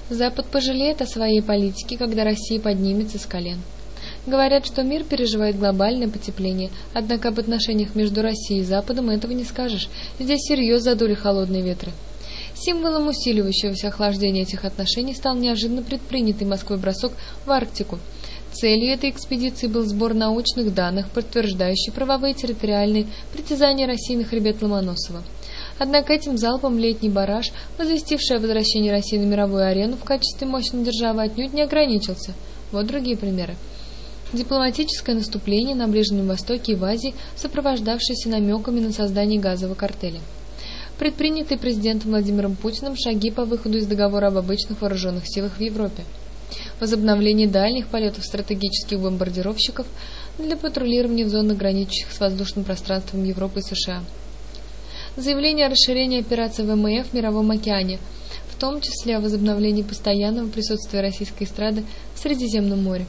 Запад пожалеет о своей политике, когда Россия поднимется с колен. Говорят, что мир переживает глобальное потепление, однако об отношениях между Россией и Западом этого не скажешь. Здесь всерьез задули холодные ветры. Символом усиливающегося охлаждения этих отношений стал неожиданно предпринятый Москвой бросок в Арктику. Целью этой экспедиции был сбор научных данных, подтверждающих правовые и территориальные притязания России на хребет Ломоносова. Однако этим залпом летний барраж, возвестивший о возвращении России на мировую арену в качестве мощной державы, отнюдь не ограничился. Вот другие примеры. Дипломатическое наступление на Ближнем Востоке и в Азии, сопровождавшееся намеками на создание газового картеля. Предпринятые президентом Владимиром Путиным шаги по выходу из договора об обычных вооруженных силах в Европе. Возобновление дальних полетов стратегических бомбардировщиков для патрулирования в зонах, граничащих с воздушным пространством Европы и США. Заявление о расширении операций ВМФ в Мировом океане, в том числе о возобновлении постоянного присутствия российской эстрады в Средиземном море.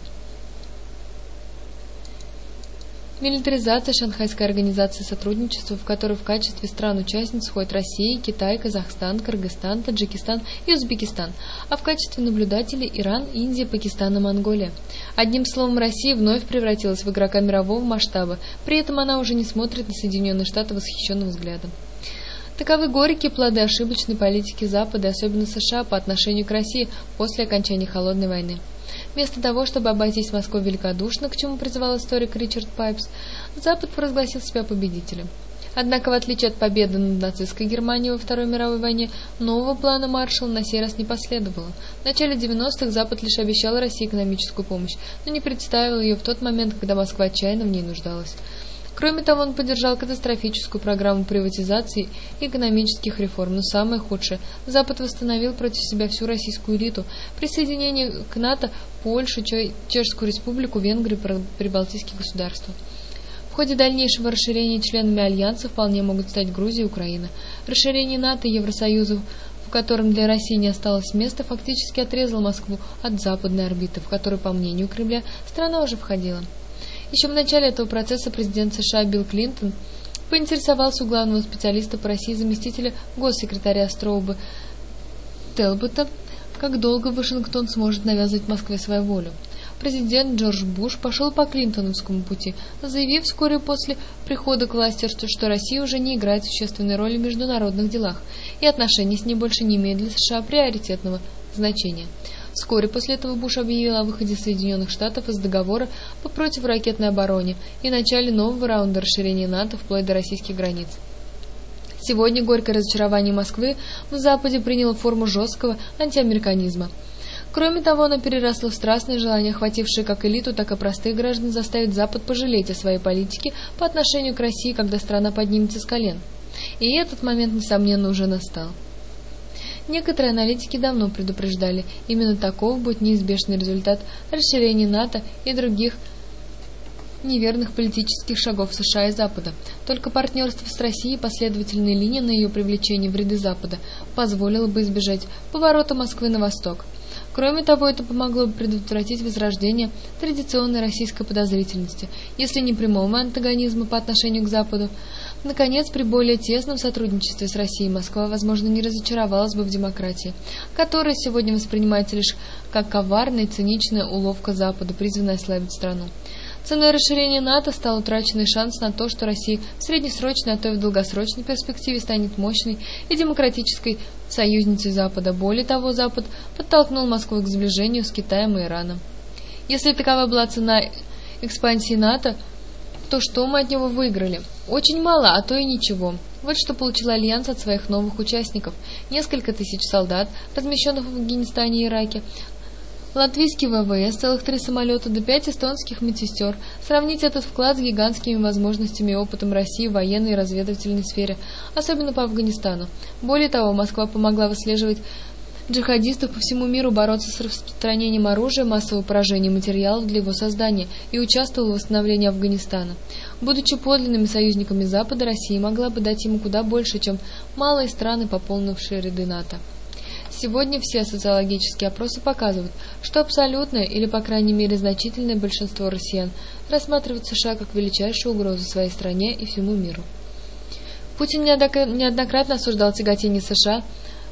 Милитаризация Шанхайской организации сотрудничества, в которой в качестве стран-участниц входят Россия, Китай, Казахстан, Кыргызстан, Таджикистан и Узбекистан, а в качестве наблюдателей Иран, Индия, Пакистан и Монголия. Одним словом, Россия вновь превратилась в игрока мирового масштаба, при этом она уже не смотрит на Соединенные Штаты восхищенным взглядом. Таковы горькие плоды ошибочной политики Запада и особенно США по отношению к России после окончания Холодной войны. Вместо того, чтобы обойтись Москвой великодушно, к чему призывал историк Ричард Пайпс, Запад провозгласил себя победителем. Однако, в отличие от победы над нацистской Германией во Второй мировой войне, нового плана Маршалла на сей раз не последовало. В начале 90-х Запад лишь обещал России экономическую помощь, но не представил ее в тот момент, когда Москва отчаянно в ней нуждалась. Кроме того, он поддержал катастрофическую программу приватизации и экономических реформ, но самое худшее – Запад восстановил против себя всю российскую элиту, присоединение к НАТО, Польшу, Чешскую республику, Венгрию, прибалтийские государства. В ходе дальнейшего расширения членами Альянса вполне могут стать Грузия и Украина. Расширение НАТО и Евросоюза, в котором для России не осталось места, фактически отрезало Москву от западной орбиты, в которую, по мнению Кремля, страна уже входила. Еще в начале этого процесса президент США Билл Клинтон поинтересовался у главного специалиста по России заместителя госсекретаря Строуба Телбота, как долго Вашингтон сможет навязывать Москве свою волю. Президент Джордж Буш пошел по клинтоновскому пути, заявив вскоре после прихода к власти, что Россия уже не играет существенной роли в международных делах, и отношения с ней больше не имеют для США приоритетного значения. Вскоре после этого Буш объявил о выходе Соединенных Штатов из договора по противоракетной обороне и начале нового раунда расширения НАТО вплоть до российских границ. Сегодня горькое разочарование Москвы в Западе приняло форму жесткого антиамериканизма. Кроме того, оно переросло в страстное желание, охватившее как элиту, так и простых граждан, заставить Запад пожалеть о своей политике по отношению к России, когда страна поднимется с колен. И этот момент, несомненно, уже настал. Некоторые аналитики давно предупреждали, именно таков будет неизбежный результат расширения НАТО и других неверных политических шагов США и Запада. Только партнерство с Россией и последовательная линия на ее привлечение в ряды Запада позволило бы избежать поворота Москвы на восток. Кроме того, это помогло бы предотвратить возрождение традиционной российской подозрительности, если не прямого антагонизма по отношению к Западу. Наконец, при более тесном сотрудничестве с Россией Москва, возможно, не разочаровалась бы в демократии, которая сегодня воспринимается лишь как коварная и циничная уловка Запада, призванная ослабить страну. Ценой расширения НАТО стал утраченный шанс на то, что Россия в среднесрочной, а то и в долгосрочной перспективе станет мощной и демократической союзницей Запада. Более того, Запад подтолкнул Москву к сближению с Китаем и Ираном. Если такова была цена экспансии НАТО, то что мы от него выиграли? Очень мало, а то и ничего. Вот что получил Альянс от своих новых участников. Несколько тысяч солдат, размещенных в Афганистане и Ираке, латвийский ВВС, целых 3 самолета, до 5 эстонских медсестер. Сравнить этот вклад с гигантскими возможностями и опытом России в военной и разведывательной сфере, особенно по Афганистану. Более того, Москва помогла выслеживать джихадистов по всему миру, бороться с распространением оружия, массового поражения материалов для его создания и участвовала в восстановлении Афганистана. Будучи подлинными союзниками Запада, Россия могла бы дать ему куда больше, чем малые страны, пополнившие ряды НАТО. Сегодня все социологические опросы показывают, что абсолютное или, по крайней мере, значительное большинство россиян рассматривают США как величайшую угрозу своей стране и всему миру. Путин неоднократно осуждал тяготение США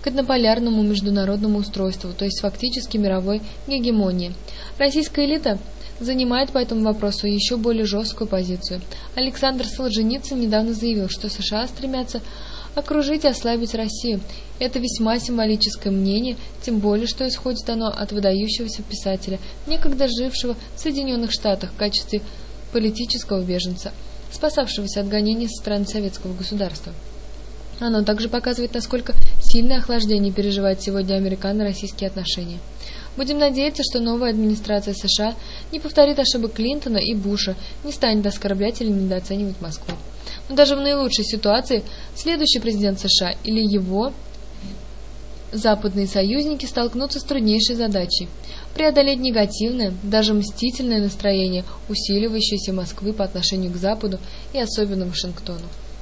к однополярному международному устройству, то есть фактически мировой гегемонии. Российская элита занимает по этому вопросу еще более жесткую позицию. Александр Солженицын недавно заявил, что США стремятся окружить и ослабить Россию. Это весьма символическое мнение, тем более, что исходит оно от выдающегося писателя, некогда жившего в Соединенных Штатах в качестве политического беженца, спасавшегося от гонений со стороны советского государства. Оно также показывает, насколько сильное охлаждение переживают сегодня американо-российские отношения. Будем надеяться, что новая администрация США не повторит ошибок Клинтона и Буша, не станет оскорблять или недооценивать Москву. Но даже в наилучшей ситуации следующий президент США или его западные союзники столкнутся с труднейшей задачей – преодолеть негативное, даже мстительное настроение, усиливающееся Москвы по отношению к Западу и особенно Вашингтону.